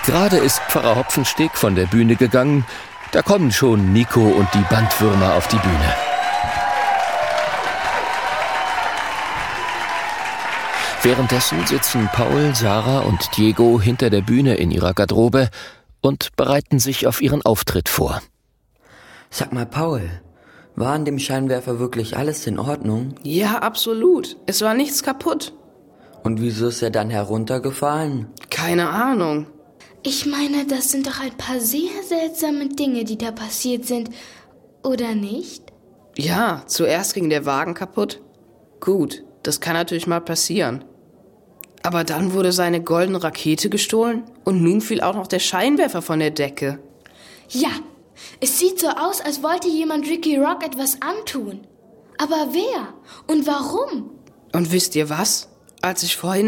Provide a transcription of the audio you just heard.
Gerade ist Pfarrer Hopfensteg von der Bühne gegangen, da kommen schon Nico und die Bandwürmer auf die Bühne. Währenddessen sitzen Paul, Sarah und Diego hinter der Bühne in ihrer Garderobe und bereiten sich auf ihren Auftritt vor. Sag mal, Paul, war an dem Scheinwerfer wirklich alles in Ordnung? Ja, absolut. Es war nichts kaputt. Und wieso ist er dann heruntergefallen? Keine Ahnung. Ich meine, das sind doch ein paar sehr seltsame Dinge, die da passiert sind, oder nicht? Ja, zuerst ging der Wagen kaputt. Gut, das kann natürlich mal passieren. Aber dann wurde seine goldene Rakete gestohlen und nun fiel auch noch der Scheinwerfer von der Decke. Ja, es sieht so aus, als wollte jemand Ricky Rock etwas antun. Aber wer und warum? Und wisst ihr was? Als ich vorhin